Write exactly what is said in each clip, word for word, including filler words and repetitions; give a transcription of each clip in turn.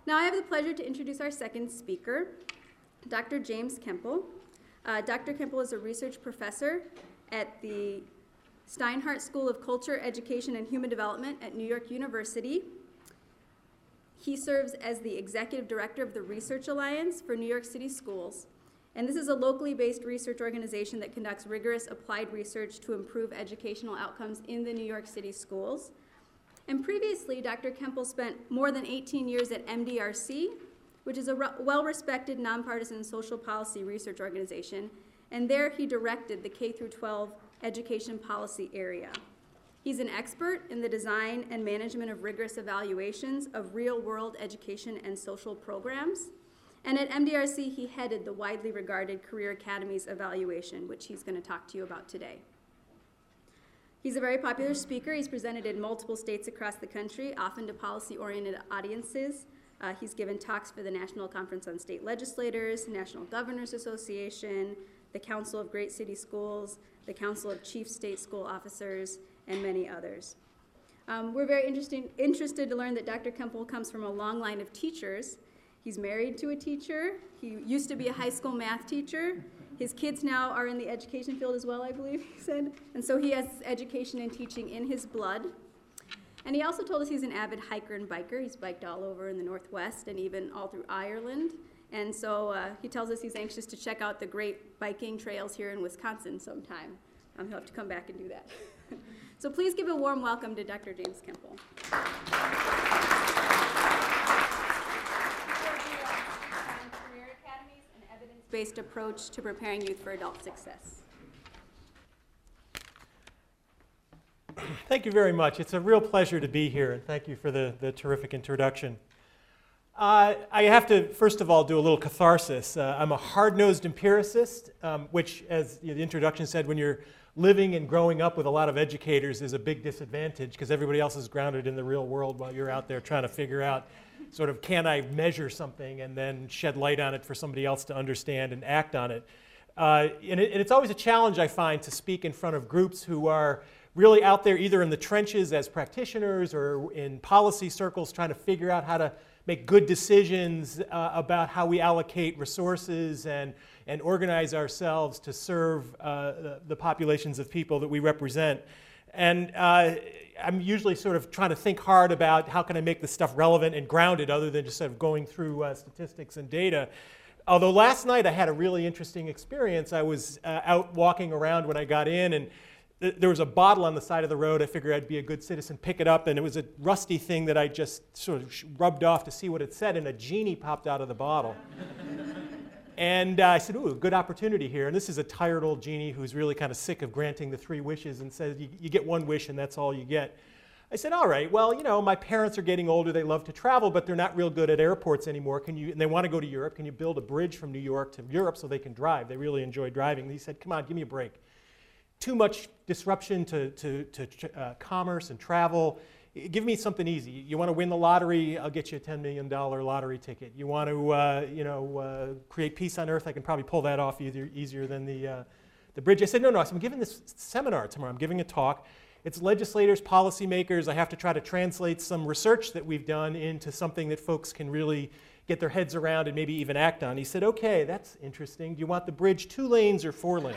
Now I have the pleasure to introduce our second speaker, Doctor James Kempel. Uh, Doctor Kempel is a research professor at the Steinhardt School of Culture, Education, and Human Development at New York University. He serves as the executive director of the Research Alliance for New York City Schools. And this is a locally based research organization that conducts rigorous applied research to improve educational outcomes in the New York City schools. And previously, Doctor Kempel spent more than eighteen years at M D R C, which is a well-respected nonpartisan social policy research organization. And there he directed the K through twelve education policy area. He's an expert in the design and management of rigorous evaluations of real-world education and social programs. And at M D R C, he headed the widely regarded Career Academies evaluation, which he's going to talk to you about today. He's a very popular speaker. He's presented in multiple states across the country, often to policy-oriented audiences. Uh, he's given talks for the National Conference on State Legislators, National Governors Association, the Council of Great City Schools, the Council of Chief State School Officers, and many others. Um, we're very interesting, interested to learn that Doctor Kempel comes from a long line of teachers. He's married to a teacher. He used to be a high school math teacher. His kids now are in the education field as well, I believe he said. And so he has education and teaching in his blood. And he also told us he's an avid hiker and biker. He's biked all over in the Northwest and even all through Ireland. And so uh, he tells us he's anxious to check out the great biking trails here in Wisconsin sometime. Um, he'll have to come back and do that. So please give a warm welcome to Doctor James Kempel. Career Academies, an evidence-based approach to preparing youth for adult success. Thank you very much. It's a real pleasure to be here, and thank you for the, the terrific introduction. Uh, I have to, first of all, do a little catharsis. Uh, I'm a hard-nosed empiricist, um, which, as you know, the introduction said, when you're living and growing up with a lot of educators is a big disadvantage because everybody else is grounded in the real world while you're out there trying to figure out sort of, can I measure something and then shed light on it for somebody else to understand and act on it. Uh, and, it and it's always a challenge, I find, to speak in front of groups who are really out there either in the trenches as practitioners or in policy circles trying to figure out how to make good decisions uh, about how we allocate resources and, and organize ourselves to serve uh, the, the populations of people that we represent. And uh, I'm usually sort of trying to think hard about how can I make this stuff relevant and grounded other than just sort of going through uh, statistics and data. Although last night I had a really interesting experience. I was uh, out walking around when I got in, and there was a bottle on the side of the road. I figured I'd be a good citizen, pick it up, and it was a rusty thing that I just sort of rubbed off to see what it said, and a genie popped out of the bottle. And uh, I said, ooh, good opportunity here. And this is a tired old genie who's really kind of sick of granting the three wishes and says, you, you get one wish and that's all you get. I said, all right, well, you know, my parents are getting older, they love to travel, but they're not real good at airports anymore. Can you, and they want to go to Europe. Can you build a bridge from New York to Europe so they can drive? They really enjoy driving. And he said, come on, give me a break. Too much disruption to, to, to uh, commerce and travel. Give me something easy. You want to win the lottery? I'll get you a ten million dollar lottery ticket. You want to uh, you know, uh, create peace on earth? I can probably pull that off either, easier than the, uh, the bridge. I said, no, no, I'm giving this seminar tomorrow. I'm giving a talk. It's legislators, policymakers. I have to try to translate some research that we've done into something that folks can really get their heads around and maybe even act on. He said, okay, that's interesting. Do you want the bridge two lanes or four lanes?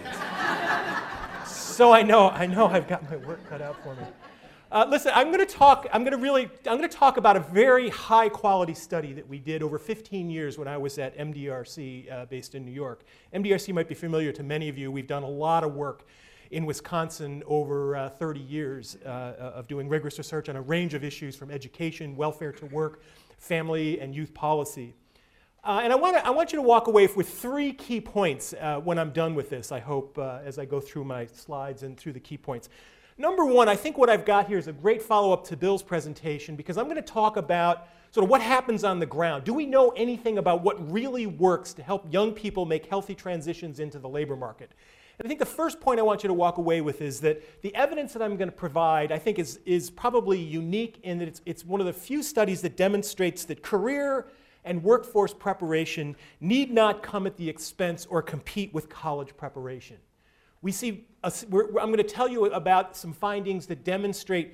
So I know, I know I've got my work cut out for me. Uh, listen, I'm going to talk. I'm going to really. I'm going to talk about a very high-quality study that we did over fifteen years when I was at M D R C, uh, based in New York. M D R C might be familiar to many of you. We've done a lot of work in Wisconsin over uh, thirty years uh, of doing rigorous research on a range of issues from education, welfare to work, family, and youth policy. Uh, and I want, to, I want you to walk away with three key points uh, when I'm done with this, I hope, uh, as I go through my slides and through the key points. Number one, I think what I've got here is a great follow-up to Bill's presentation because I'm going to talk about sort of what happens on the ground. Do we know anything about what really works to help young people make healthy transitions into the labor market? And I think the first point I want you to walk away with is that the evidence that I'm going to provide, I think, is, is probably unique in that it's, it's one of the few studies that demonstrates that career and workforce preparation need not come at the expense or compete with college preparation. We see, a, we're, I'm going to tell you about some findings that demonstrate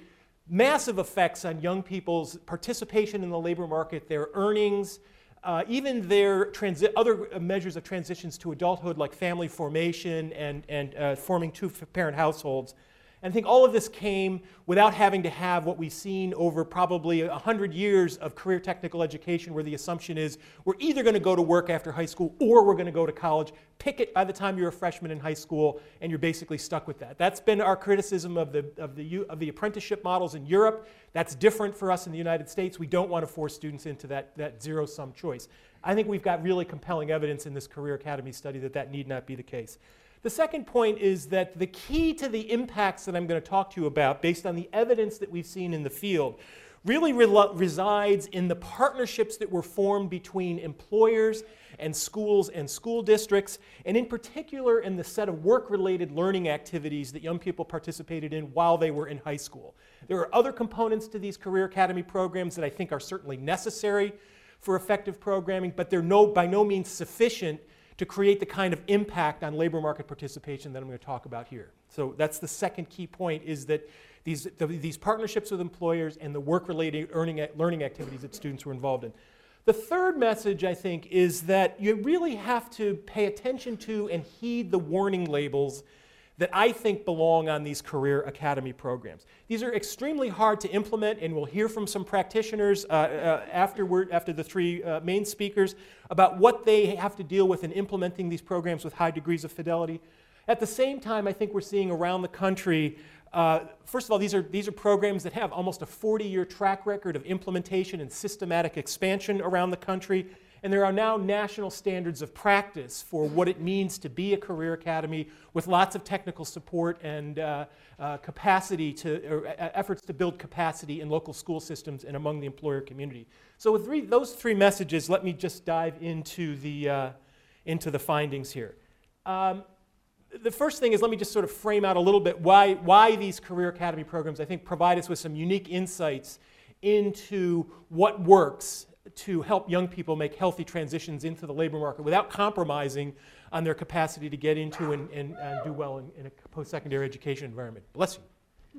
massive effects on young people's participation in the labor market, their earnings, uh, even their transi other measures of transitions to adulthood like family formation and, and uh, forming two-parent households. And I think all of this came without having to have what we've seen over probably a hundred years of career technical education, where the assumption is we're either going to go to work after high school or we're going to go to college. Pick it by the time you're a freshman in high school, and you're basically stuck with that. That's been our criticism of the, of the, of the apprenticeship models in Europe. That's different for us in the United States. We don't want to force students into that, that zero-sum choice. I think we've got really compelling evidence in this Career Academy study that that need not be the case. The second point is that the key to the impacts that I'm going to talk to you about, based on the evidence that we've seen in the field, really re resides in the partnerships that were formed between employers and schools and school districts, and in particular in the set of work-related learning activities that young people participated in while they were in high school. There are other components to these Career Academy programs that I think are certainly necessary for effective programming, but they're no, by no means sufficient to create the kind of impact on labor market participation that I'm going to talk about here. So that's the second key point, is that these, the, these partnerships with employers and the work-related earning, learning activities that students were involved in. The third message, I think, is that you really have to pay attention to and heed the warning labels that I think belong on these Career Academy programs. These are extremely hard to implement, and we'll hear from some practitioners uh, uh, afterward, after the three uh, main speakers about what they have to deal with in implementing these programs with high degrees of fidelity. At the same time, I think we're seeing around the country, uh, first of all, these are, these are programs that have almost a forty-year track record of implementation and systematic expansion around the country. And there are now national standards of practice for what it means to be a career academy, with lots of technical support and uh, uh, capacity to, or uh, efforts to build capacity in local school systems and among the employer community. So with three, those three messages, let me just dive into the, uh, into the findings here. Um, the first thing is, let me just sort of frame out a little bit why, why these Career Academy programs, I think, provide us with some unique insights into what works to help young people make healthy transitions into the labor market without compromising on their capacity to get into and, and, and do well in, in a post-secondary education environment. Bless you.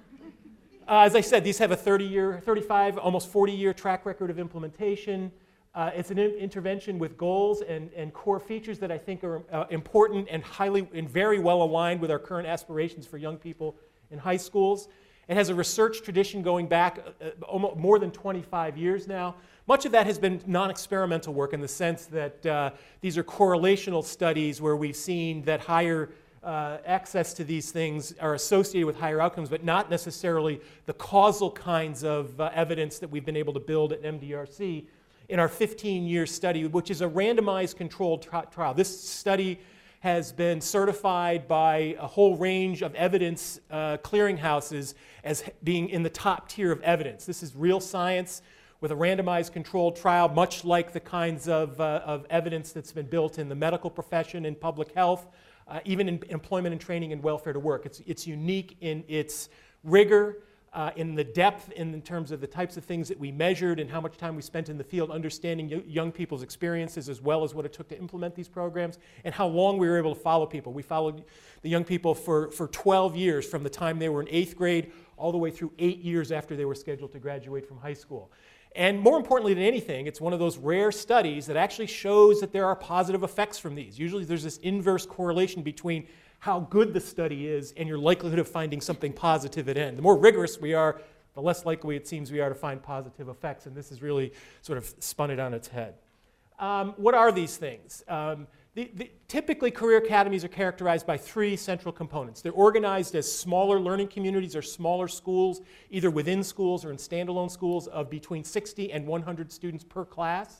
Uh, as I said, these have a thirty-year, thirty-five, almost forty-year track record of implementation. Uh, it's an in intervention with goals and, and core features that I think are uh, important and highly and very well aligned with our current aspirations for young people in high schools. It has a research tradition going back uh, almost more than twenty-five years now. Much of that has been non-experimental work, in the sense that uh, these are correlational studies where we've seen that higher uh, access to these things are associated with higher outcomes, but not necessarily the causal kinds of uh, evidence that we've been able to build at M D R C in our fifteen-year study, which is a randomized controlled tri trial. This study has been certified by a whole range of evidence uh, clearinghouses as being in the top tier of evidence. This is real science with a randomized controlled trial, much like the kinds of, uh, of evidence that's been built in the medical profession, in public health, uh, even in employment and training and welfare to work. It's, it's unique in its rigor, uh, in the depth, in, in terms of the types of things that we measured and how much time we spent in the field understanding young people's experiences, as well as what it took to implement these programs, and how long we were able to follow people. We followed the young people for, for twelve years, from the time they were in eighth grade all the way through eight years after they were scheduled to graduate from high school. And more importantly than anything, it's one of those rare studies that actually shows that there are positive effects from these. Usually there's this inverse correlation between how good the study is and your likelihood of finding something positive at end. The more rigorous we are, the less likely it seems we are to find positive effects, and this has really sort of spun it on its head. Um, what are these things? Um, the, the, typically, career academies are characterized by three central components. They're organized as smaller learning communities or smaller schools, either within schools or in standalone schools of between sixty and one hundred students per class.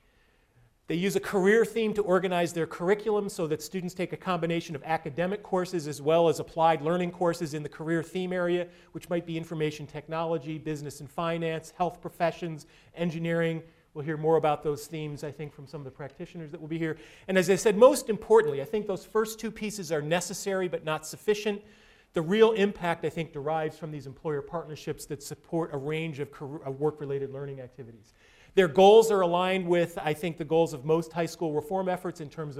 They use a career theme to organize their curriculum so that students take a combination of academic courses as well as applied learning courses in the career theme area, which might be information technology, business and finance, health professions, engineering. We'll hear more about those themes, I think, from some of the practitioners that will be here. And as I said, most importantly, I think those first two pieces are necessary but not sufficient. The real impact, I think, derives from these employer partnerships that support a range of, career, of work-related learning activities. Their goals are aligned with, I think, the goals of most high school reform efforts in terms of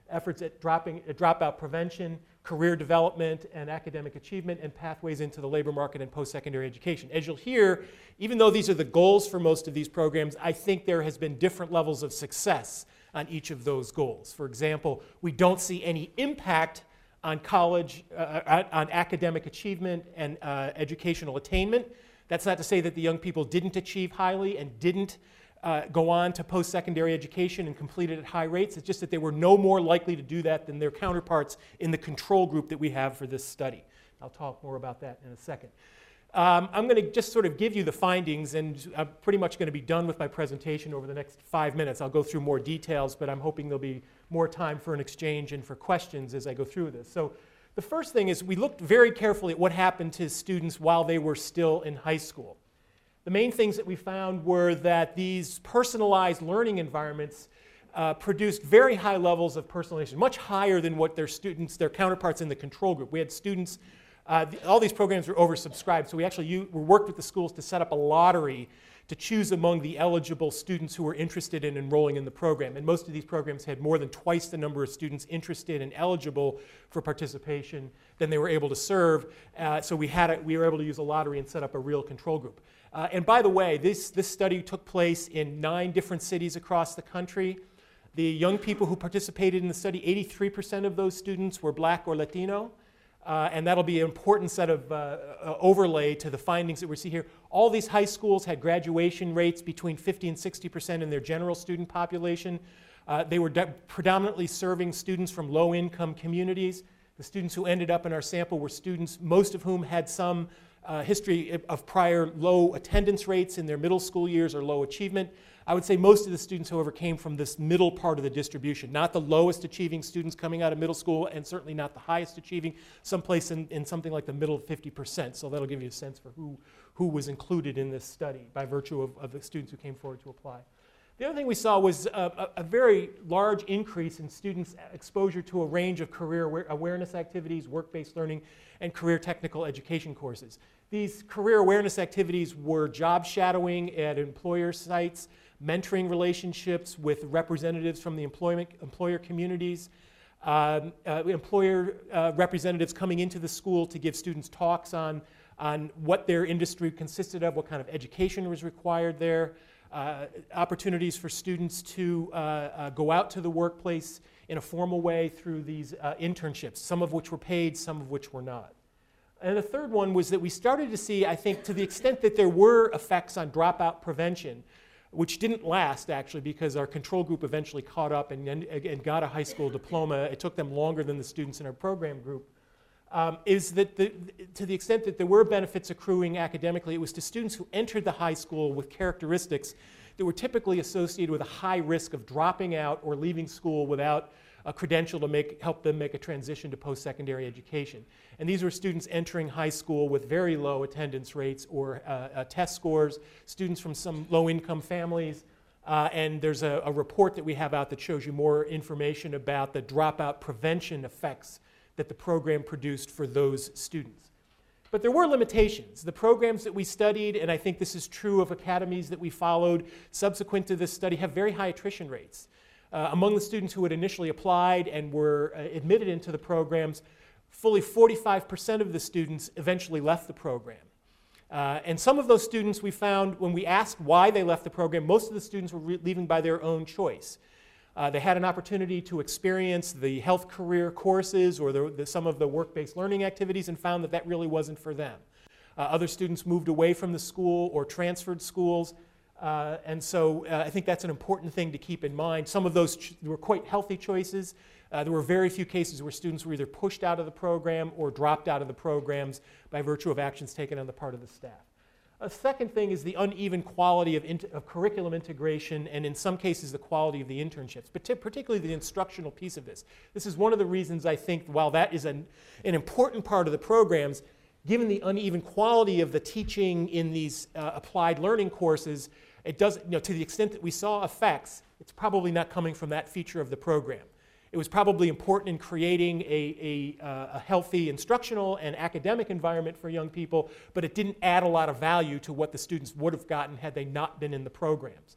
efforts at, dropping, at dropout prevention, career development, and academic achievement, and pathways into the labor market and post-secondary education. As you'll hear, even though these are the goals for most of these programs, I think there has been different levels of success on each of those goals. For example, we don't see any impact on college, uh, on academic achievement and uh, educational attainment. That's not to say that the young people didn't achieve highly and didn't uh, go on to post-secondary education and complete it at high rates. It's just that they were no more likely to do that than their counterparts in the control group that we have for this study. I'll talk more about that in a second. Um, I'm going to just sort of give you the findings, and I'm pretty much going to be done with my presentation over the next five minutes. I'll go through more details, but I'm hoping there'll be more time for an exchange and for questions as I go through this. So the first thing is we looked very carefully at what happened to students while they were still in high school. The main things that we found were that these personalized learning environments uh, produced very high levels of personalization, much higher than what their students, their counterparts in the control group. We had students Uh, the, all these programs were oversubscribed, so we actually u- we worked with the schools to set up a lottery to choose among the eligible students who were interested in enrolling in the program. And most of these programs had more than twice the number of students interested and eligible for participation than they were able to serve. Uh, so we, had a, we were able to use a lottery and set up a real control group. Uh, and by the way, this, this study took place in nine different cities across the country. The young people who participated in the study, eighty-three percent of those students were Black or Latino. Uh, and that'll be an important set of uh, uh, overlay to the findings that we see here. All these high schools had graduation rates between fifty and sixty percent in their general student population. Uh, they were predominantly serving students from low-income communities. The students who ended up in our sample were students, most of whom had some uh, history of prior low attendance rates in their middle school years or low achievement. I would say most of the students, however, came from this middle part of the distribution, not the lowest achieving students coming out of middle school, and certainly not the highest achieving, someplace in, in something like the middle fifty percent. So that'll give you a sense for who, who was included in this study by virtue of, of the students who came forward to apply. The other thing we saw was a, a, a very large increase in students' exposure to a range of career aware awareness activities, work-based learning, and career technical education courses. These career awareness activities were job shadowing at employer sites, mentoring relationships with representatives from the employment, employer communities, um, uh, employer uh, representatives coming into the school to give students talks on, on what their industry consisted of, what kind of education was required there, uh, opportunities for students to uh, uh, go out to the workplace in a formal way through these uh, internships, some of which were paid, some of which were not. And the third one was that we started to see, I think, to the extent that there were effects on dropout prevention, which didn't last, actually, because our control group eventually caught up and, and, and got a high school diploma. It took them longer than the students in our program group. Um, is that the, to the extent that there were benefits accruing academically, it was to students who entered the high school with characteristics that were typically associated with a high risk of dropping out or leaving school without a credential to make, help them make a transition to post-secondary education. And these were students entering high school with very low attendance rates or uh, uh, test scores, students from some low-income families, uh, and there's a, a report that we have out that shows you more information about the dropout prevention effects that the program produced for those students. But there were limitations. The programs that we studied, and I think this is true of academies that we followed subsequent to this study, have very high attrition rates. Uh, among the students who had initially applied and were uh, admitted into the programs, fully forty-five percent of the students eventually left the program. Uh, and some of those students we found, when we asked why they left the program, most of the students were leaving by their own choice. Uh, they had an opportunity to experience the health career courses or the, the, some of the work-based learning activities and found that that really wasn't for them. Uh, other students moved away from the school or transferred schools. Uh, and so uh, I think that's an important thing to keep in mind. Some of those ch were quite healthy choices. Uh, there were very few cases where students were either pushed out of the program or dropped out of the programs by virtue of actions taken on the part of the staff. A second thing is the uneven quality of, of curriculum integration and in some cases the quality of the internships, but particularly the instructional piece of this. This is one of the reasons I think while that is an, an important part of the programs, given the uneven quality of the teaching in these uh, applied learning courses, it doesn't, you know, to the extent that we saw effects, it's probably not coming from that feature of the program. It was probably important in creating a, a, uh, a healthy instructional and academic environment for young people, but it didn't add a lot of value to what the students would have gotten had they not been in the programs.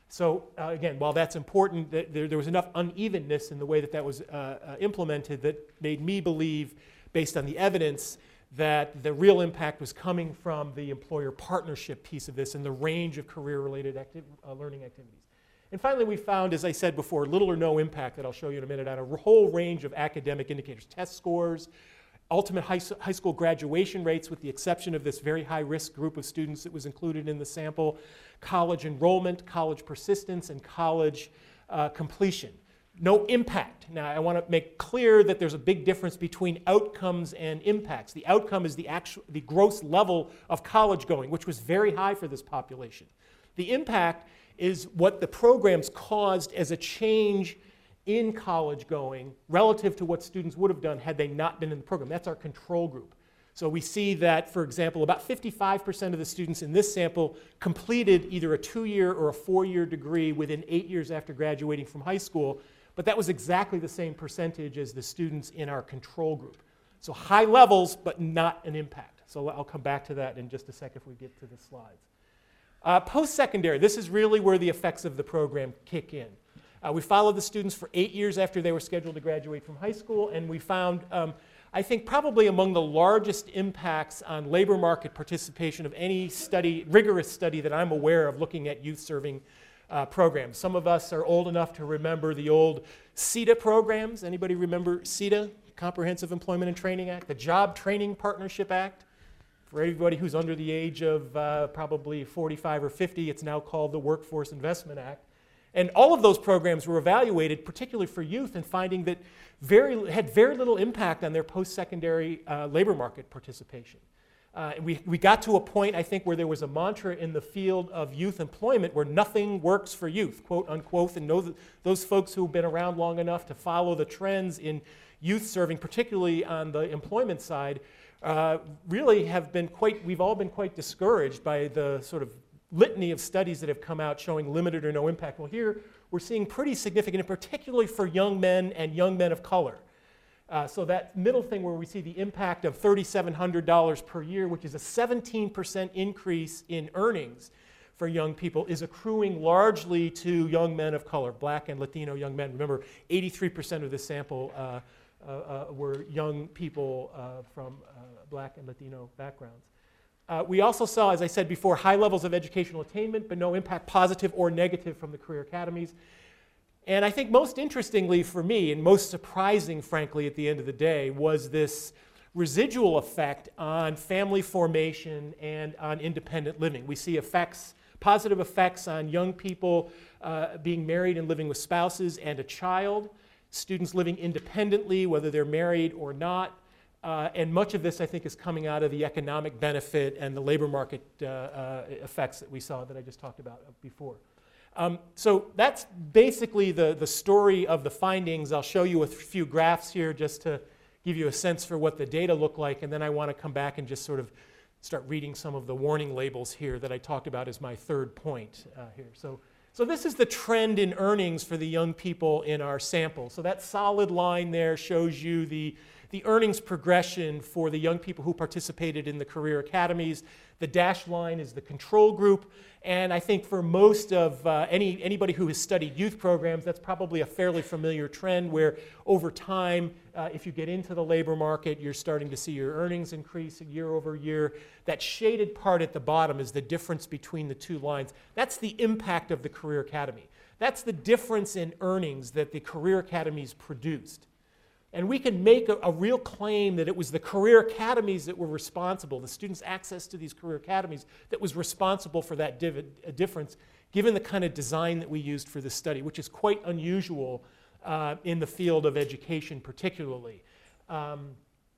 So uh, again, while that's important, th there, there was enough unevenness in the way that that was uh, uh, implemented that made me believe, based on the evidence, that the real impact was coming from the employer partnership piece of this and the range of career-related acti uh, learning activities. And finally, we found, as I said before, little or no impact that I'll show you in a minute on a whole range of academic indicators, test scores, ultimate high, high school graduation rates, with the exception of this very high-risk group of students that was included in the sample, college enrollment, college persistence, and college uh, completion. No impact. Now, I want to make clear that there's a big difference between outcomes and impacts. The outcome is the, actual, the gross level of college going, which was very high for this population. The impact is what the programs caused as a change in college going relative to what students would have done had they not been in the program. That's our control group. So we see that, for example, about fifty-five percent of the students in this sample completed either a two-year or a four-year degree within eight years after graduating from high school, but that was exactly the same percentage as the students in our control group. So high levels, but not an impact. So I'll come back to that in just a second if we get to the slides. Uh, post-secondary, this is really where the effects of the program kick in. Uh, we followed the students for eight years after they were scheduled to graduate from high school, and we found, um, I think, probably among the largest impacts on labor market participation of any study, rigorous study that I'm aware of looking at youth-serving uh, programs. Some of us are old enough to remember the old CETA programs. Anybody remember CETA, Comprehensive Employment and Training Act, the Job Training Partnership Act? For everybody who's under the age of uh, probably forty-five or fifty, it's now called the Workforce Investment Act. And all of those programs were evaluated, particularly for youth, and finding that very, had very little impact on their post-secondary uh, labor market participation. Uh, we, we got to a point, I think, where there was a mantra in the field of youth employment where nothing works for youth, quote unquote, and know that those folks who've been around long enough to follow the trends in youth serving, particularly on the employment side, uh, really have been quite, we've all been quite discouraged by the sort of litany of studies that have come out showing limited or no impact. Well, here we're seeing pretty significant, and particularly for young men and young men of color. Uh, so that middle thing where we see the impact of three thousand seven hundred dollars per year, which is a seventeen percent increase in earnings for young people, is accruing largely to young men of color, Black and Latino young men. Remember, eighty-three percent of the sample uh, uh, uh, were young people uh, from uh, Black and Latino backgrounds. Uh, we also saw, as I said before, high levels of educational attainment, but no impact, positive or negative, from the career academies. And I think most interestingly for me, and most surprising, frankly, at the end of the day, was this residual effect on family formation and on independent living. We see effects, positive effects on young people uh, being married and living with spouses and a child, students living independently, whether they're married or not. Uh, and much of this, I think, is coming out of the economic benefit and the labor market uh, uh, effects that we saw that I just talked about before. Um, so that's basically the, the story of the findings. I'll show you a few graphs here just to give you a sense for what the data look like, and then I want to come back and just sort of start reading some of the warning labels here that I talked about as my third point uh, here. So, so this is the trend in earnings for the young people in our sample. So that solid line there shows you the the earnings progression for the young people who participated in the career academies. The dashed line is the control group, and I think for most of uh, any, anybody who has studied youth programs, that's probably a fairly familiar trend where over time, uh, if you get into the labor market, you're starting to see your earnings increase year over year. That shaded part at the bottom is the difference between the two lines. That's the impact of the career academy. That's the difference in earnings that the career academies produced. And we can make a, a real claim that it was the career academies that were responsible, the students' access to these career academies, that was responsible for that div difference, given the kind of design that we used for this study, which is quite unusual uh, in the field of education particularly. Um,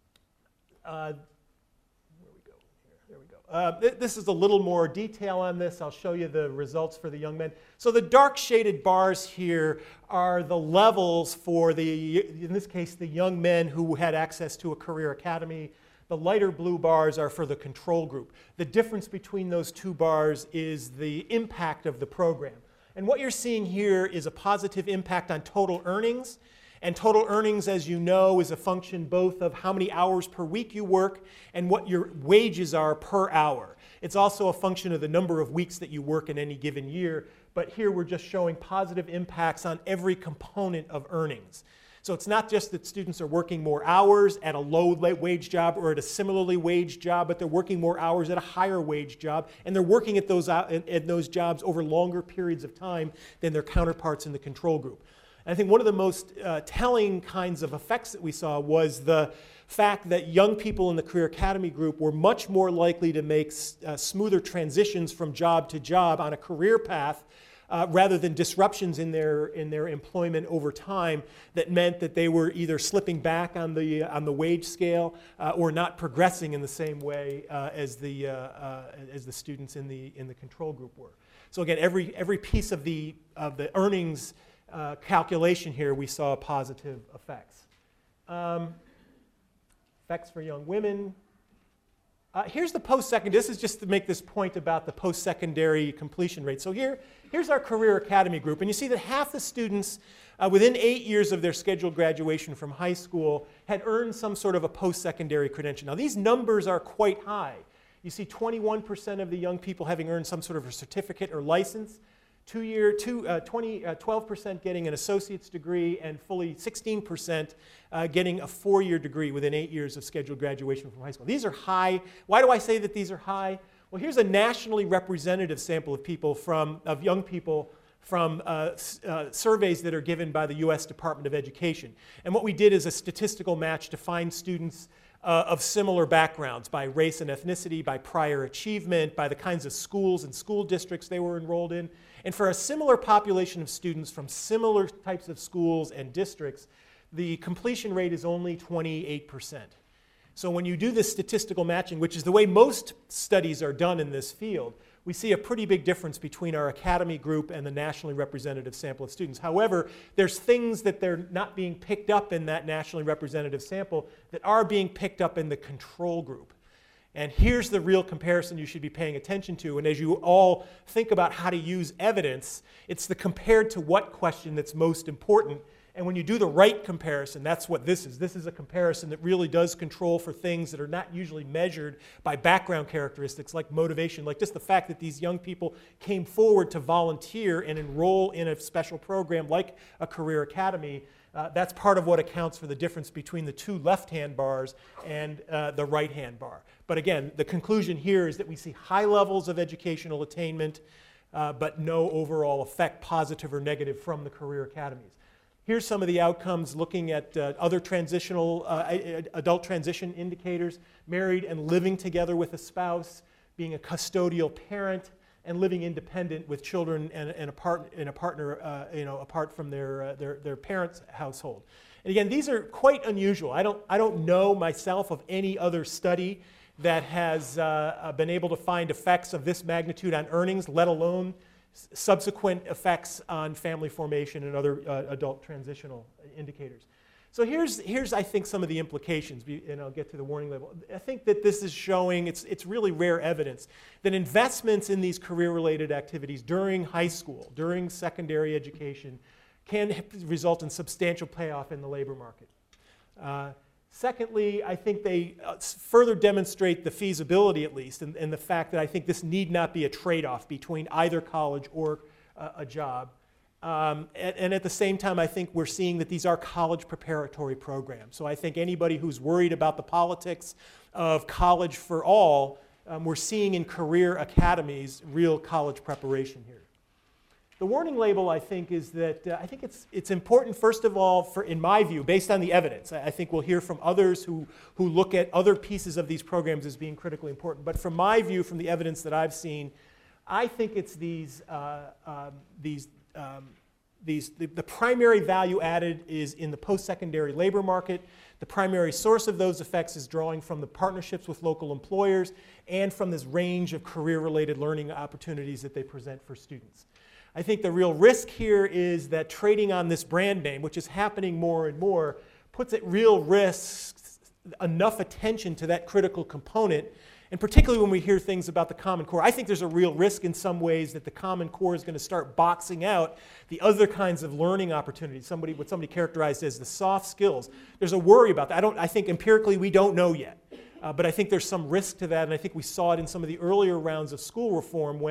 uh, Uh, th this is a little more detail on this. I'll show you the results for the young men. So the dark shaded bars here are the levels for the, in this case, the young men who had access to a career academy. The lighter blue bars are for the control group. The difference between those two bars is the impact of the program. And what you're seeing here is a positive impact on total earnings. And total earnings, as you know, is a function both of how many hours per week you work and what your wages are per hour. It's also a function of the number of weeks that you work in any given year. but here we're just showing positive impacts on every component of earnings. So it's not just that students are working more hours at a low wage job or at a similarly waged job, but they're working more hours at a higher wage job, and they're working at those, at those jobs over longer periods of time than their counterparts in the control group. And I think one of the most uh, telling kinds of effects that we saw was the fact that young people in the Career Academy group were much more likely to make uh, smoother transitions from job to job on a career path Uh, rather than disruptions in their, in their employment over time that meant that they were either slipping back on the, uh, on the wage scale uh, or not progressing in the same way uh, as, the, uh, uh, as the students in the, in the control group were. So again, every, every piece of the, of the earnings uh, calculation here, we saw positive effects. Um, effects for young women. Uh, here's the post-secondary. This is just to make this point about the post-secondary completion rate. So here, here's our Career Academy group. And you see that half the students uh, within eight years of their scheduled graduation from high school had earned some sort of a post-secondary credential. Now, these numbers are quite high. You see twenty-one percent of the young people having earned some sort of a certificate or license, two year, two, uh, twenty, uh, twelve percent getting an associate's degree, and fully sixteen percent uh, getting a four-year degree within eight years of scheduled graduation from high school. These are high. Why do I say that these are high? Well, here's a nationally representative sample of people from, of young people from uh, uh, surveys that are given by the U S Department of Education. And what we did is a statistical match to find students uh, of similar backgrounds by race and ethnicity, by prior achievement, by the kinds of schools and school districts they were enrolled in. And for a similar population of students from similar types of schools and districts, the completion rate is only twenty-eight percent. So when you do this statistical matching, which is the way most studies are done in this field, we see a pretty big difference between our academy group and the nationally representative sample of students. However, there's things that they're not being picked up in that nationally representative sample that are being picked up in the control group. And here's the real comparison you should be paying attention to. And as you all think about how to use evidence, it's the compared to what question that's most important. And when you do the right comparison, that's what this is. This is a comparison that really does control for things that are not usually measured by background characteristics like motivation, like just the fact that these young people came forward to volunteer and enroll in a special program like a Career Academy. Uh, that's part of what accounts for the difference between the two left-hand bars and uh, the right-hand bar. But again, the conclusion here is that we see high levels of educational attainment, uh, but no overall effect, positive or negative, from the Career Academies. Here's some of the outcomes looking at uh, other transitional, uh, adult transition indicators: married and living together with a spouse, being a custodial parent, and living independent with children and, and, a, part, and a partner, uh, you know, apart from their, uh, their, their parents' household. And again, these are quite unusual. I don't, I don't know myself of any other study that has uh, been able to find effects of this magnitude on earnings, let alone subsequent effects on family formation and other uh, adult transitional indicators. So here's, here's, I think, some of the implications, and I'll get to the warning label. I think that this is showing, it's, it's really rare evidence, that investments in these career-related activities during high school, during secondary education, can result in substantial payoff in the labor market. Uh, Secondly, I think they uh, further demonstrate the feasibility, at least, and, and the fact that I think this need not be a trade-off between either college or uh, a job. Um, and, and at the same time, I think we're seeing that these are college preparatory programs. So I think anybody who's worried about the politics of college for all, um, we're seeing in career academies real college preparation here. The warning label, I think, is that uh, I think it's, it's important, first of all, for, in my view, based on the evidence. I, I think we'll hear from others who, who look at other pieces of these programs as being critically important. But from my view, from the evidence that I've seen, I think it's these, uh, um, these, um, these the, the primary value added is in the post-secondary labor market. The primary source of those effects is drawing from the partnerships with local employers and from this range of career-related learning opportunities that they present for students. I think the real risk here is that trading on this brand name, which is happening more and more, puts at real risk enough attention to that critical component, and particularly when we hear things about the Common Core. I think there's a real risk in some ways that the Common Core is going to start boxing out the other kinds of learning opportunities, somebody, what somebody characterized as the soft skills. There's a worry about that. I, don't, I think empirically we don't know yet. Uh, but I think there's some risk to that, and I think we saw it in some of the earlier rounds of school reform when,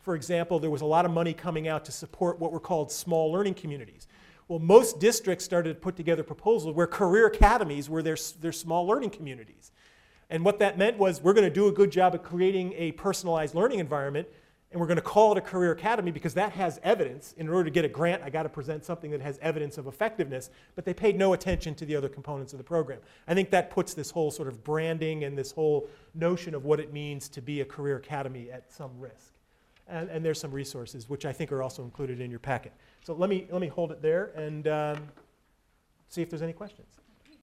for example, there was a lot of money coming out to support what were called small learning communities. Well, most districts started to put together proposals where career academies were their, their small learning communities. And what that meant was we're going to do a good job of creating a personalized learning environment, and we're going to call it a career academy because that has evidence. In order to get a grant, I got to present something that has evidence of effectiveness, but they paid no attention to the other components of the program. I think that puts this whole sort of branding and this whole notion of what it means to be a career academy at some risk. And, and there's some resources, which I think are also included in your packet. So let me, let me hold it there and um, see if there's any questions.